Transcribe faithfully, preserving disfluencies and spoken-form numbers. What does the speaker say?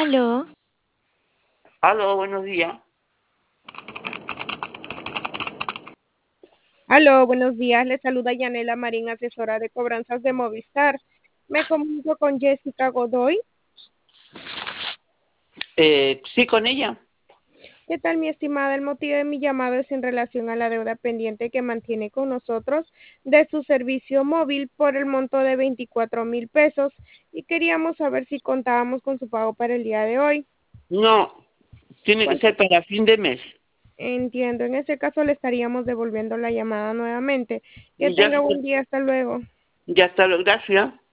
Aló, Aló, buenos días. Aló, buenos días. Le saluda Yanela Marín, asesora de cobranzas de Movistar. Me comunico con Jessica Godoy. Eh, sí, con ella. ¿Qué tal, mi estimada? El motivo de mi llamado es en relación a la deuda pendiente que mantiene con nosotros de su servicio móvil por el monto de veinticuatro mil pesos y queríamos saber si contábamos con su pago para el día de hoy. No, tiene que ¿Cuánto? ser para fin de mes. Entiendo. En ese caso le estaríamos devolviendo la llamada nuevamente. Que Ya, tenga buen día. Hasta luego. ya está, gracias.